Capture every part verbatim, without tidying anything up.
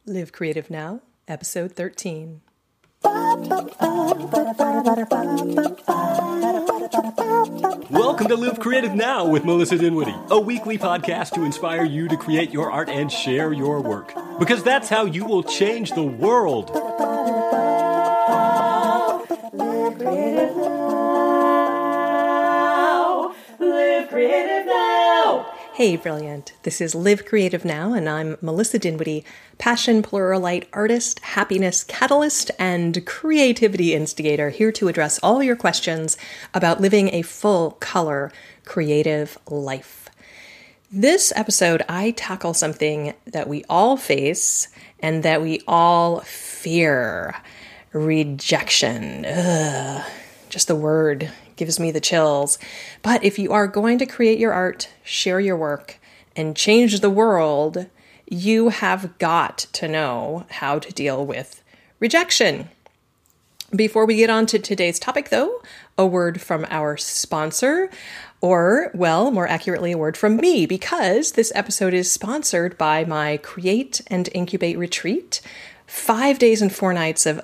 Live Creative Now, Episode thirteen. Welcome to Live Creative Now with Melissa Dinwiddie, a weekly podcast to inspire you to create your art and share your work. Because that's how you will change the world. Live Creative Now. Live Creative Now. Hey, brilliant. This is Live Creative Now, and I'm Melissa Dinwiddie, passion pluralite artist, happiness catalyst, and creativity instigator, here to address all your questions about living a full color creative life. This episode, I tackle something that we all face and that we all fear: rejection. Ugh. Just the word gives me the chills. But if you are going to create your art, share your work, and change the world, you have got to know how to deal with rejection. Before we get on to today's topic, though, a word from our sponsor, or, well, more accurately, a word from me, because this episode is sponsored by my Create and Incubate retreat, five days and four nights of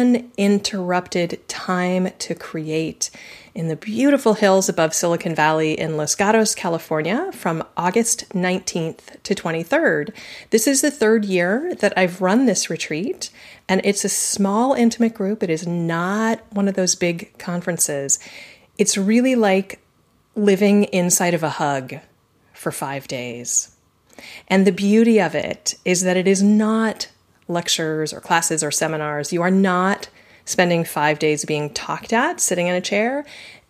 uninterrupted time to create in the beautiful hills above Silicon Valley in Los Gatos, California, from August nineteenth to twenty-third. This is the third year that I've run this retreat, and it's a small, intimate group. It is not one of those big conferences. It's really like living inside of a hug for five days. And the beauty of it is that it is not lectures or classes or seminars. You are not spending five days being talked at, sitting in a chair.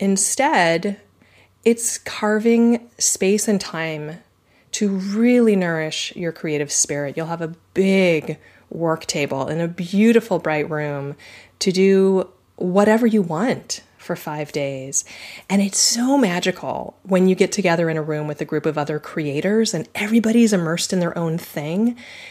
Instead, it's carving space and time to really nourish your creative spirit. You'll have a big work table in a beautiful, bright room to do whatever you want for five days. And it's so magical when you get together in a room with a group of other creators and everybody's immersed in their own thing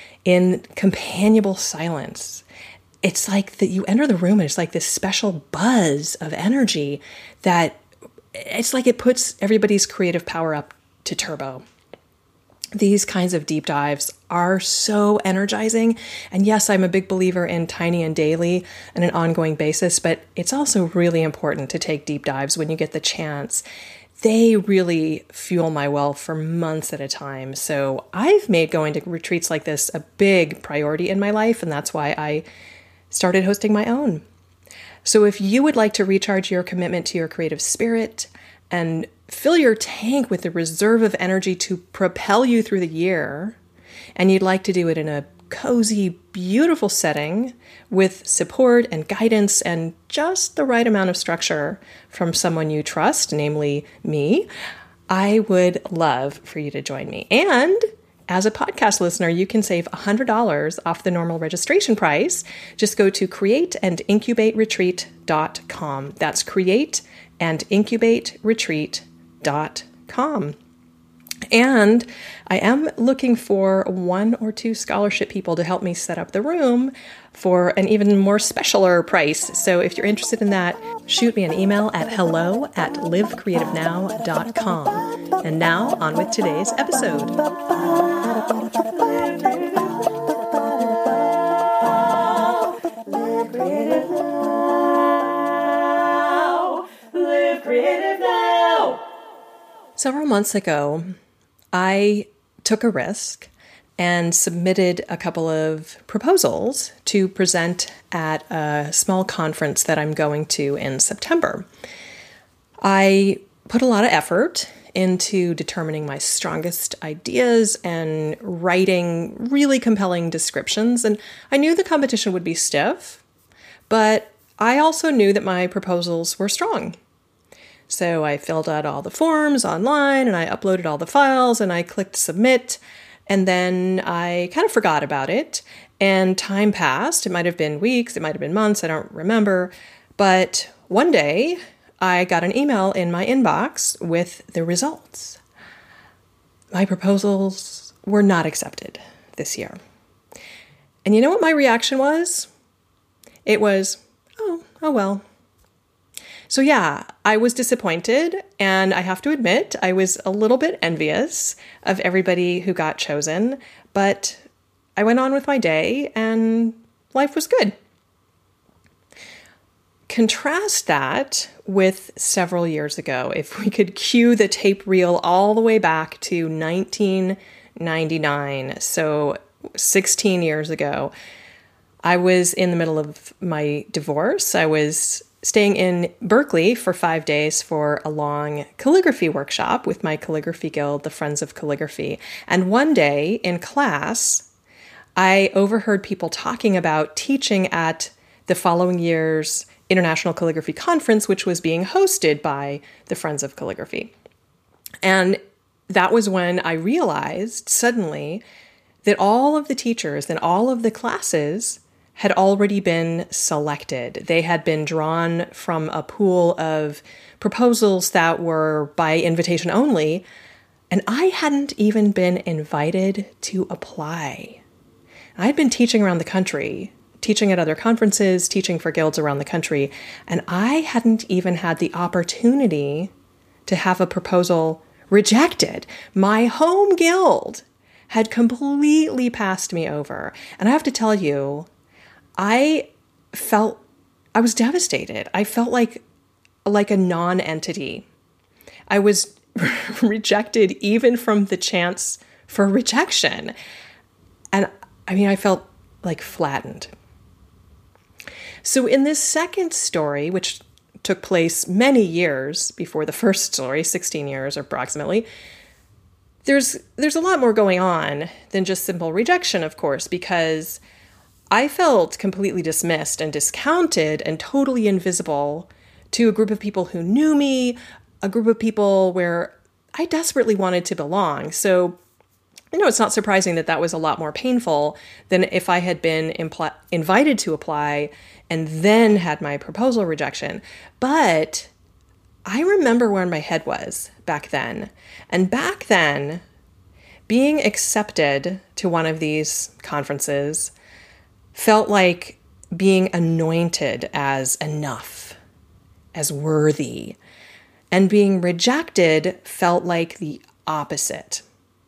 in companionable silence. It's like that you enter the room and it's like this special buzz of energy that it's like it puts everybody's creative power up to turbo. These kinds of deep dives are so energizing. And yes, I'm a big believer in tiny and daily on an ongoing basis, but it's also really important to take deep dives when you get the chance. They really fuel my well for months at a time. So I've made going to retreats like this a big priority in my life, and that's why I started hosting my own. So if you would like to recharge your commitment to your creative spirit and fill your tank with a reserve of energy to propel you through the year, and you'd like to do it in a cozy, beautiful setting with support and guidance and just the right amount of structure from someone you trust, namely me, I would love for you to join me. And as a podcast listener, you can save one hundred dollars off the normal registration price. Just go to create and incubate retreat dot com. That's create and incubate retreat dot com. And I am looking for one or two scholarship people to help me set up the room for an even more specialer price. So if you're interested in that, shoot me an email at hello at live creative now dot com. And now on with today's episode. Live Creative Now. Live Creative Now. Several months ago, I took a risk and submitted a couple of proposals to present at a small conference that I'm going to in September. I put a lot of effort into determining my strongest ideas and writing really compelling descriptions, and I knew the competition would be stiff, but I also knew that my proposals were strong. So I filled out all the forms online and I uploaded all the files and I clicked submit, and then I kind of forgot about it and time passed. It might have been weeks, it might have been months, I don't remember. But one day I got an email in my inbox with the results. My proposals were not accepted this year. And you know what my reaction was? It was, oh, oh well. So yeah, I was disappointed, and I have to admit, I was a little bit envious of everybody who got chosen, but I went on with my day and life was good. Contrast that with several years ago. If we could cue the tape reel all the way back to nineteen ninety-nine, so sixteen years ago, I was in the middle of my divorce. I was staying in Berkeley for five days for a long calligraphy workshop with my calligraphy guild, the Friends of Calligraphy. And one day in class, I overheard people talking about teaching at the following year's International Calligraphy Conference, which was being hosted by the Friends of Calligraphy. And that was when I realized suddenly that all of the teachers and all of the classes had already been selected. They had been drawn from a pool of proposals that were by invitation only, and I hadn't even been invited to apply. I had been teaching around the country, teaching at other conferences, teaching for guilds around the country, and I hadn't even had the opportunity to have a proposal rejected. My home guild had completely passed me over. And I have to tell you, I felt, I was devastated. I felt like, like a non-entity. I was rejected even from the chance for rejection. And I mean, I felt like flattened. So in this second story, which took place many years before the first story, sixteen years approximately, there's there's a lot more going on than just simple rejection, of course, because I felt completely dismissed and discounted and totally invisible to a group of people who knew me, a group of people where I desperately wanted to belong. So, you know, it's not surprising that that was a lot more painful than if I had been impl- invited to apply and then had my proposal rejection. But I remember where my head was back then. And back then, being accepted to one of these conferences felt like being anointed as enough, as worthy. And being rejected felt like the opposite.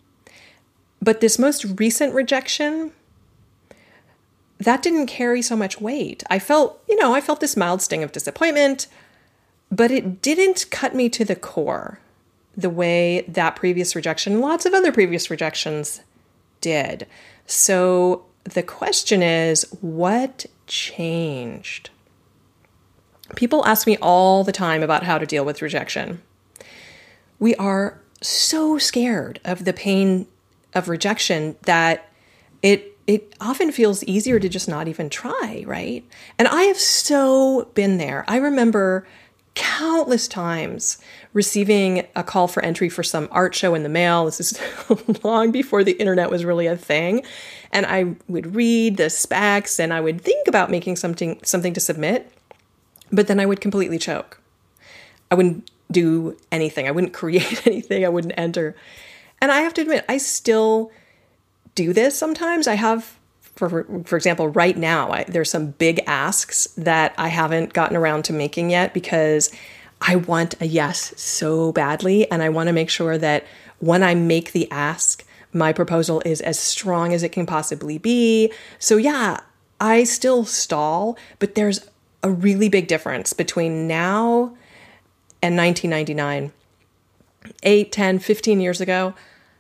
But this most recent rejection, that didn't carry so much weight. I felt, you know, I felt this mild sting of disappointment, but it didn't cut me to the core the way that previous rejection and lots of other previous rejections did. So the question is, what changed? People ask me all the time about how to deal with rejection. We are so scared of the pain of rejection that it it often feels easier to just not even try, right? And I have so been there. I remember countless times receiving a call for entry for some art show in the mail. This is long before the internet was really a thing. And I would read the specs and I would think about making something something to submit, but then I would completely choke. I wouldn't do anything. I wouldn't create anything. I wouldn't enter. And I have to admit, I still do this sometimes. I have, for for example, right now, I, there's some big asks that I haven't gotten around to making yet because I want a yes so badly. And I want to make sure that when I make the ask, my proposal is as strong as it can possibly be. So yeah, I still stall, but there's a really big difference between now and nineteen ninety-nine. eight, ten, fifteen years ago,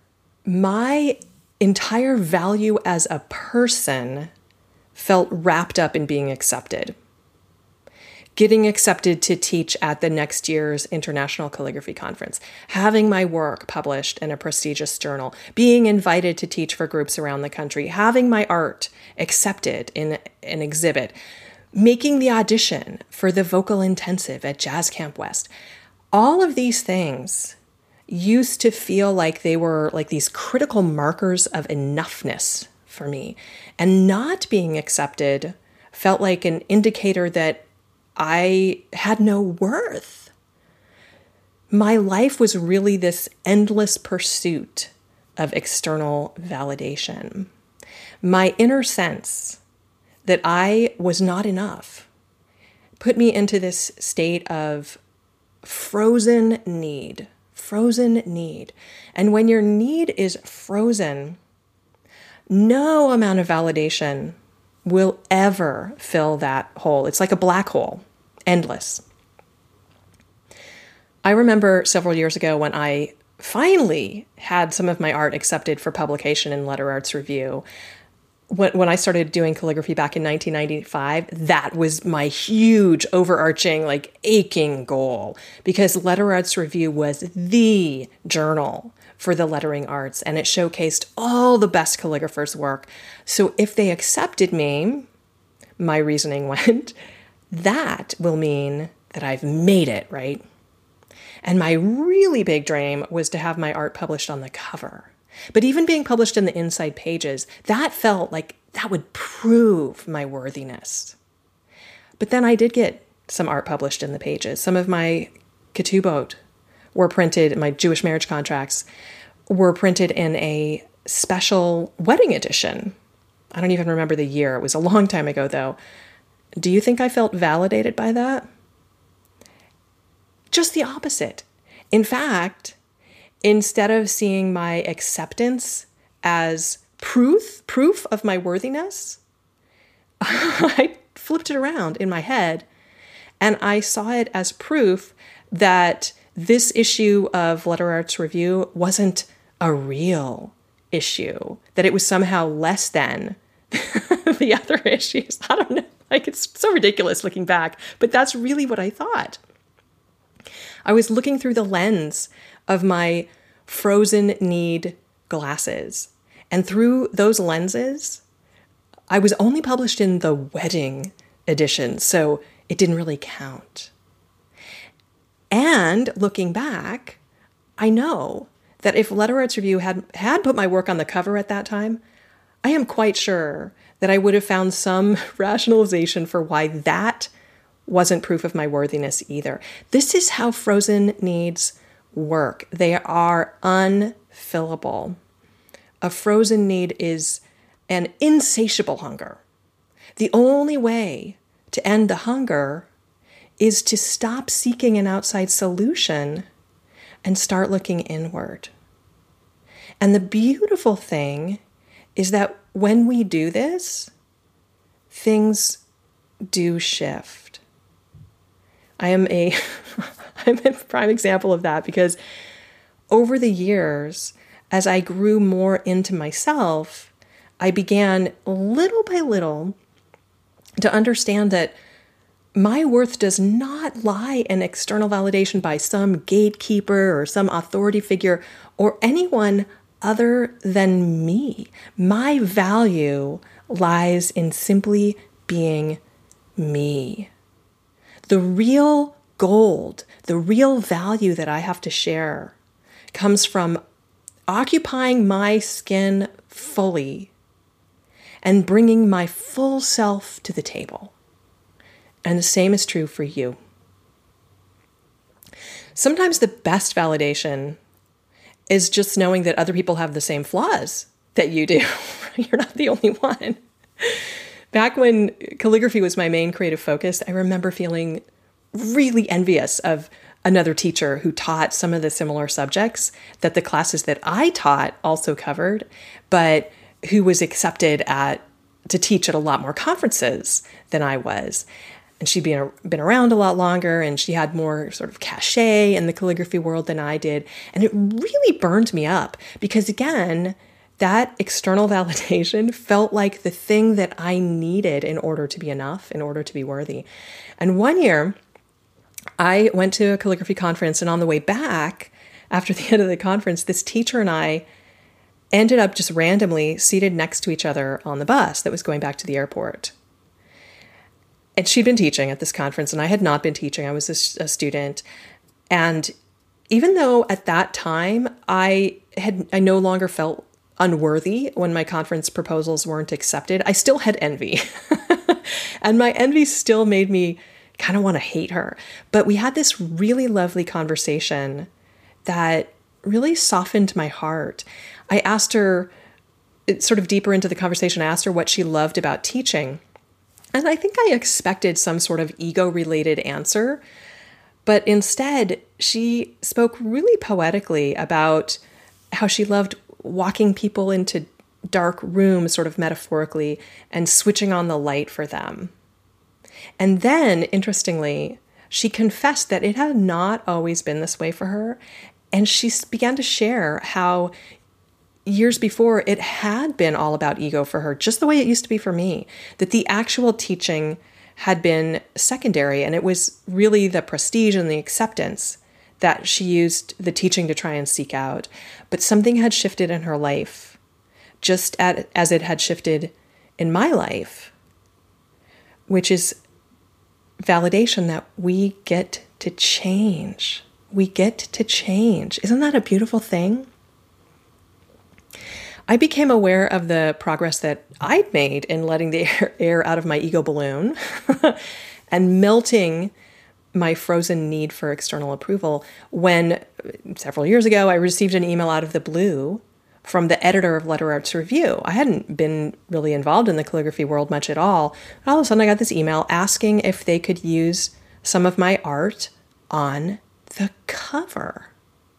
my entire value as a person felt wrapped up in being accepted. Getting accepted to teach at the next year's International Calligraphy Conference, having my work published in a prestigious journal, being invited to teach for groups around the country, having my art accepted in an exhibit, making the audition for the vocal intensive at Jazz Camp West. All of these things used to feel like they were like these critical markers of enoughness for me. And not being accepted felt like an indicator that I had no worth. My life was really this endless pursuit of external validation. My inner sense that I was not enough put me into this state of frozen need. Frozen need. And when your need is frozen, No amount of validation will ever fill that hole. It's like a black hole, endless. I remember several years ago when I finally had some of my art accepted for publication in Letter Arts Review. When, when I started doing calligraphy back in nineteen ninety-five, that was my huge overarching, like aching goal, because Letter Arts Review was the journal for the lettering arts, and it showcased all the best calligraphers' work. So if they accepted me, my reasoning went, that will mean that I've made it, right? And my really big dream was to have my art published on the cover. But even being published in the inside pages, that felt like that would prove my worthiness. But then I did get some art published in the pages. Some of my ketubot were printed, my Jewish marriage contracts were printed in a special wedding edition. I don't even remember the year. It was a long time ago, though. Do you think I felt validated by that? Just the opposite. In fact, instead of seeing my acceptance as proof, proof of my worthiness, I flipped it around in my head and I saw it as proof that this issue of Letter Arts Review wasn't a real issue, that it was somehow less than the other issues. I don't know. Like, it's so ridiculous looking back, but that's really what I thought. I was looking through the lens of my frozen need glasses. And through those lenses, I was only published in the wedding edition, so it didn't really count. And looking back, I know that if Letter Arts Review had, had put my work on the cover at that time, I am quite sure that I would have found some rationalization for why that wasn't proof of my worthiness either. This is how frozen needs work. They are unfillable. A frozen need is an insatiable hunger. The only way to end the hunger is to stop seeking an outside solution and start looking inward. And the beautiful thing is that when we do this, things do shift. I am a, I'm a prime example of that because over the years, as I grew more into myself, I began little by little to understand that my worth does not lie in external validation by some gatekeeper or some authority figure or anyone other than me. My value lies in simply being me. The real gold, the real value that I have to share comes from occupying my skin fully and bringing my full self to the table. And the same is true for you. Sometimes the best validation is just knowing that other people have the same flaws that you do. You're not the only one. Back when calligraphy was my main creative focus, I remember feeling really envious of another teacher who taught some of the similar subjects that the classes that I taught also covered, but who was accepted at to teach at a lot more conferences than I was. And she'd been, been around a lot longer, and she had more sort of cachet in the calligraphy world than I did. And it really burned me up because, again, that external validation felt like the thing that I needed in order to be enough, in order to be worthy. And one year, I went to a calligraphy conference, and on the way back, after the end of the conference, this teacher and I ended up just randomly seated next to each other on the bus that was going back to the airport. And she'd been teaching at this conference, and I had not been teaching. I was a, a student. And even though at that time I had I no longer felt unworthy when my conference proposals weren't accepted, I still had envy. And my envy still made me kind of want to hate her. But we had this really lovely conversation that really softened my heart. I asked her, sort of deeper into the conversation, I asked her what she loved about teaching. And I think I expected some sort of ego-related answer, but instead she spoke really poetically about how she loved walking people into dark room, sort of metaphorically, and switching on the light for them. And then, interestingly, she confessed that it had not always been this way for her. And she began to share how years before it had been all about ego for her, just the way it used to be for me, that the actual teaching had been secondary, and it was really the prestige and the acceptance that she used the teaching to try and seek out. But something had shifted in her life, just at, as it had shifted in my life, which is validation that we get to change. We get to change. Isn't that a beautiful thing? I became aware of the progress that I'd made in letting the air, air out of my ego balloon and melting my frozen need for external approval when several years ago I received an email out of the blue from the editor of Letter Arts Review. I hadn't been really involved in the calligraphy world much at all. And all of a sudden I got this email asking if they could use some of my art on the cover.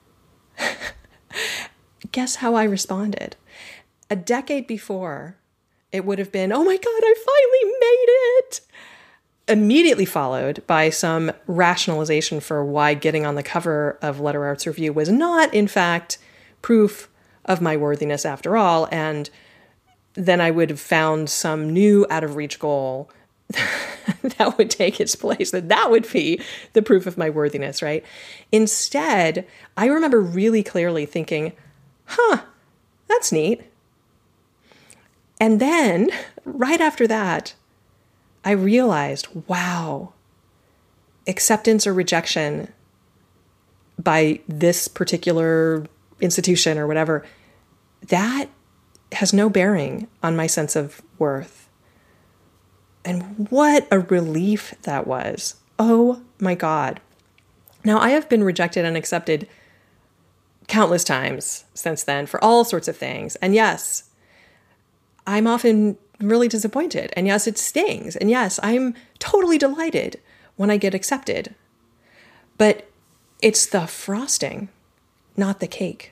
Guess how I responded? A decade before, it would have been, oh my God, I finally made it! Immediately followed by some rationalization for why getting on the cover of Letter Arts Review was not, in fact, proof of my worthiness after all. And then I would have found some new out-of-reach goal that would take its place, that that would be the proof of my worthiness, right? Instead, I remember really clearly thinking, huh, that's neat. And then, right after that, I realized, wow, acceptance or rejection by this particular institution or whatever, that has no bearing on my sense of worth. And what a relief that was. Oh my God. Now, I have been rejected and accepted countless times since then for all sorts of things. And yes, I'm often really disappointed. And yes, it stings. And yes, I'm totally delighted when I get accepted. But it's the frosting, not the cake.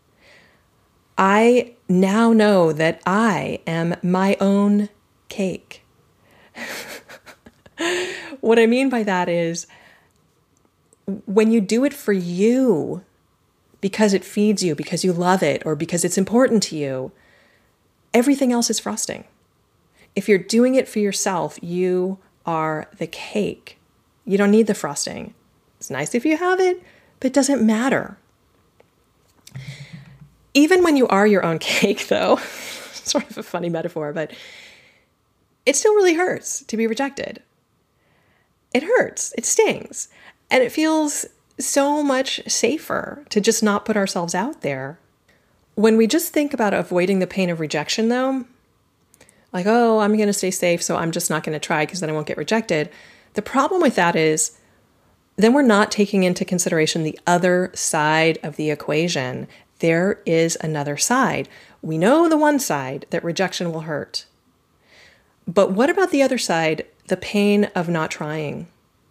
I now know that I am my own cake. What I mean by that is when you do it for you, because it feeds you, because you love it, or because it's important to you, everything else is frosting. If you're doing it for yourself, you are the cake. You don't need the frosting. It's nice if you have it, but it doesn't matter. Even when you are your own cake, though, sort of a funny metaphor, but it still really hurts to be rejected. It hurts. It stings. And it feels so much safer to just not put ourselves out there. When we just think about avoiding the pain of rejection, though, like, oh, I'm going to stay safe, so I'm just not going to try because then I won't get rejected. The problem with that is then we're not taking into consideration the other side of the equation. There is another side. We know the one side, that rejection will hurt. But what about the other side, the pain of not trying?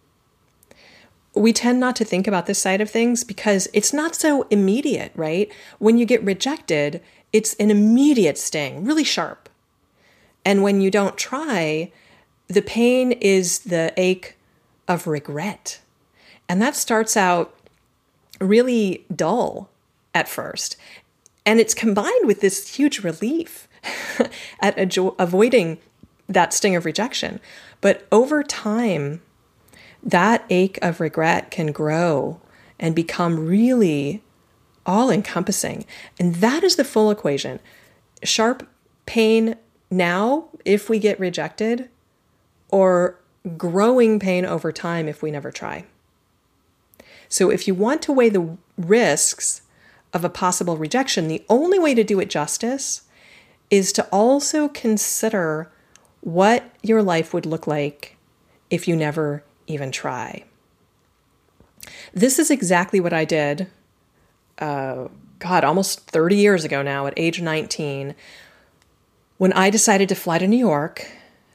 We tend not to think about this side of things because it's not so immediate, right? When you get rejected, it's an immediate sting, really sharp. And when you don't try, the pain is the ache of regret. And that starts out really dull at first. And it's combined with this huge relief at avo- avoiding that sting of rejection. But over time, that ache of regret can grow and become really all-encompassing. And that is the full equation. Sharp pain now if we get rejected, or growing pain over time if we never try. So if you want to weigh the risks of a possible rejection, the only way to do it justice is to also consider what your life would look like if you never even try. This is exactly what I did, uh, God, almost thirty years ago now, at age nineteen, when I decided to fly to New York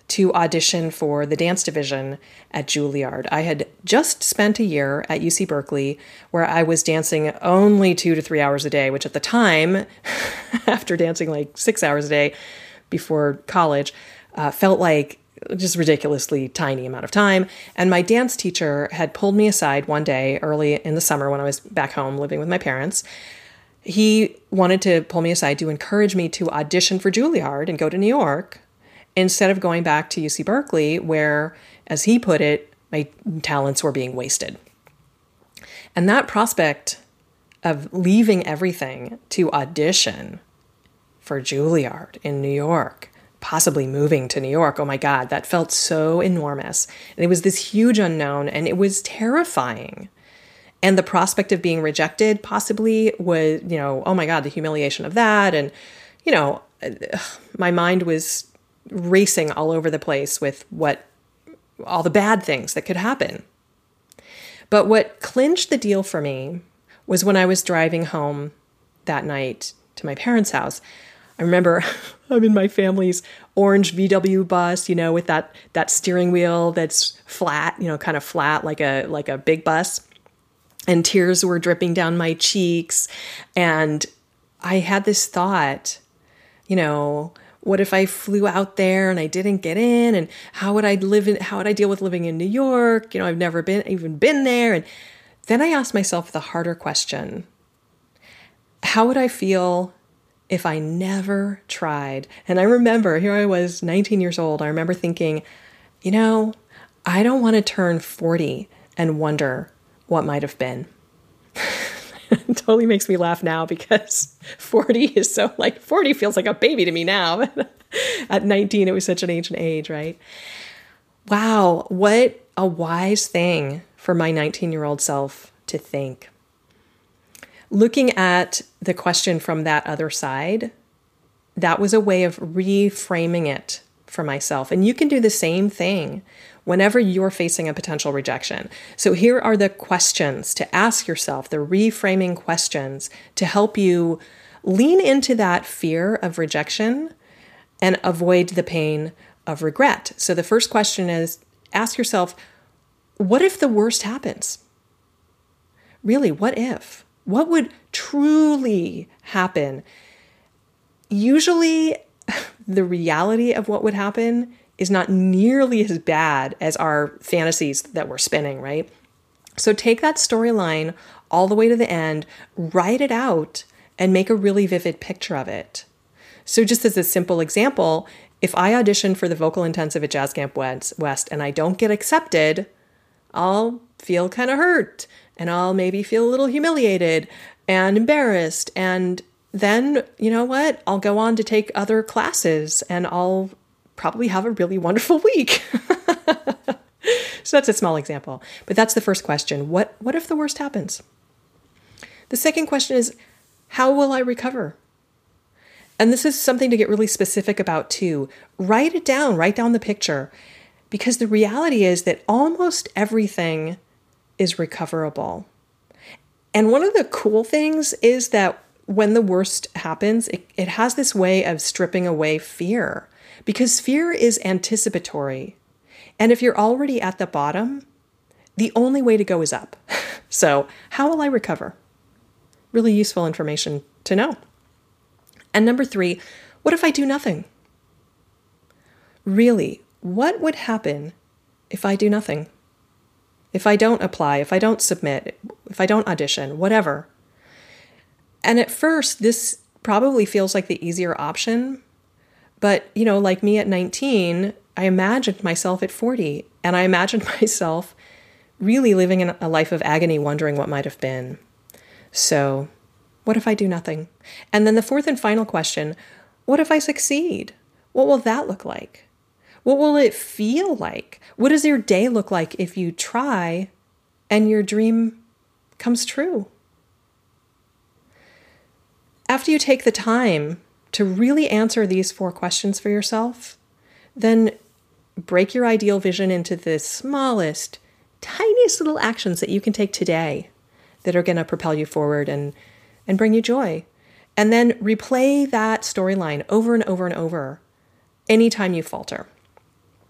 to audition for the dance division at Juilliard. I had just spent a year at U C Berkeley where I was dancing only two to three hours a day, which at the time, after dancing like six hours a day before college, uh, felt like just ridiculously tiny amount of time. And my dance teacher had pulled me aside one day early in the summer when I was back home living with my parents. He wanted to pull me aside to encourage me to audition for Juilliard and go to New York instead of going back to U C Berkeley, where, as he put it, my talents were being wasted. And that prospect of leaving everything to audition for Juilliard in New York, possibly moving to New York, oh my God, that felt so enormous. And it was this huge unknown, and it was terrifying. And the prospect of being rejected possibly was, you know, oh my God, the humiliation of that. And, you know, my mind was racing all over the place with what all the bad things that could happen. But what clinched the deal for me was when I was driving home that night to my parents' house. I remember I'm in my family's orange V W bus, you know, with that that steering wheel that's flat, you know, kind of flat like a like a big bus. And tears were dripping down my cheeks. And I had this thought, you know, what if I flew out there and I didn't get in? And how would I live in, how would I deal with living in New York? You know, I've never been, even been there. And then I asked myself the harder question. How would I feel if I never tried? And I remember, here I was, nineteen years old. I remember thinking, you know, I don't want to turn forty and wonder what might have been. It totally makes me laugh now because forty is so like, forty feels like a baby to me now. At nineteen, it was such an ancient age, right? Wow, what a wise thing for my nineteen-year-old self to think. Looking at the question from that other side, that was a way of reframing it for myself. And you can do the same thing whenever you're facing a potential rejection. So here are the questions to ask yourself, the reframing questions to help you lean into that fear of rejection and avoid the pain of regret. So the first question is, ask yourself, what if the worst happens? Really, what if? What would truly happen? Usually, the reality of what would happen is not nearly as bad as our fantasies that we're spinning, right? So take that storyline all the way to the end, write it out, and make a really vivid picture of it. So just as a simple example, if I audition for the vocal intensive at Jazz Camp West and I don't get accepted, I'll feel kind of hurt, and I'll maybe feel a little humiliated and embarrassed. And then, you know what? I'll go on to take other classes and I'll probably have a really wonderful week. So that's a small example, but that's the first question. What, what if the worst happens? The second question is, how will I recover? And this is something to get really specific about too. Write it down, write down the picture, because the reality is that almost everything is recoverable. And one of the cool things is that when the worst happens, it, it has this way of stripping away fear, because fear is anticipatory. And if you're already at the bottom, the only way to go is up. So how will I recover? Really useful information to know. And number three, what if I do nothing? Really, what would happen if I do nothing? If I don't apply, if I don't submit, if I don't audition, whatever. And at first, this probably feels like the easier option. But, you know, like me at nineteen, I imagined myself at forty. And I imagined myself really living in a life of agony, wondering what might have been. So what if I do nothing? And then the fourth and final question, what if I succeed? What will that look like? What will it feel like? What does your day look like if you try and your dream comes true? After you take the time to really answer these four questions for yourself, then break your ideal vision into the smallest, tiniest little actions that you can take today that are going to propel you forward and, and bring you joy. And then replay that storyline over and over and over anytime you falter.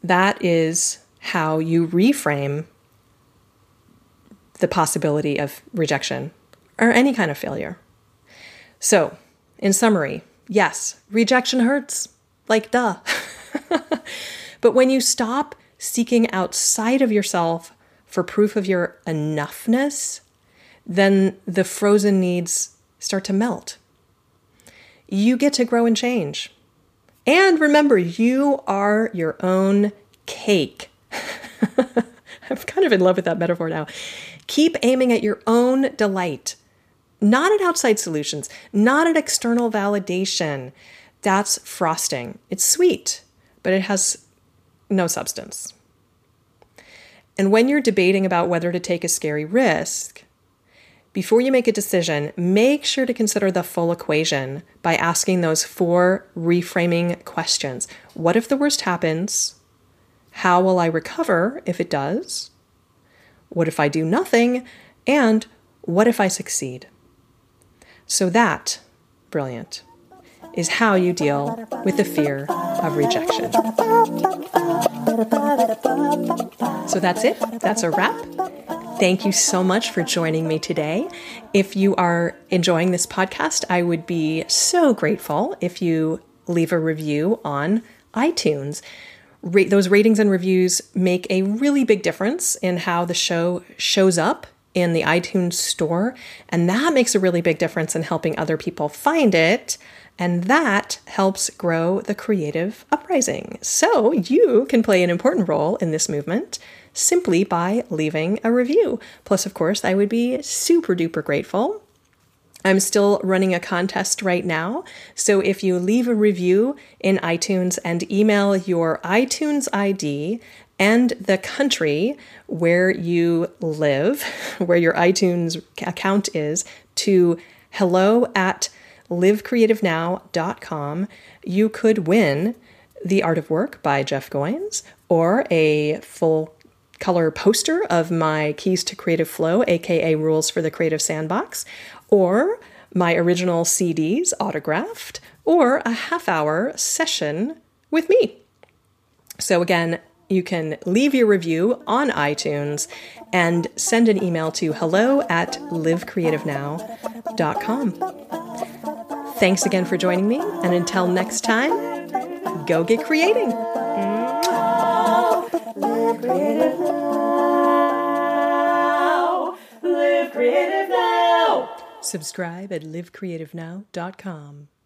that is how you reframe the possibility of rejection or any kind of failure. So, in summary, yes, rejection hurts, like duh. But when you stop seeking outside of yourself for proof of your enoughness, then the frozen needs start to melt. You get to grow and change. And remember, you are your own cake. I'm kind of in love with that metaphor now. Keep aiming at your own delight, not at outside solutions, not at external validation. That's frosting. It's sweet, but it has no substance. And when you're debating about whether to take a scary risk, before you make a decision, make sure to consider the full equation by asking those four reframing questions. What if the worst happens? How will I recover if it does? What if I do nothing? And what if I succeed? So that, brilliant, is how you deal with the fear of rejection. So that's it. That's a wrap. Thank you so much for joining me today. If you are enjoying this podcast, I would be so grateful if you leave a review on iTunes. Ra- those ratings and reviews make a really big difference in how the show shows up in the iTunes store, and that makes a really big difference in helping other people find it, and that helps grow the creative uprising. So you can play an important role in this movement simply by leaving a review. Plus, of course, I would be super duper grateful. I'm still running a contest right now. So if you leave a review in iTunes and email your iTunes I D and the country where you live, where your iTunes account is, to hello at live creative now dot com, you could win The Art of Work by Jeff Goins, or a full color poster of my Keys to Creative Flow, aka Rules for the Creative Sandbox, or my original C Ds autographed, or a half hour session with me. So again, you can leave your review on iTunes and send an email to hello at live creative now dot com. Thanks again for joining me, and until next time, go get creating. Live creative now. Live creative now. Subscribe at live creative now dot com.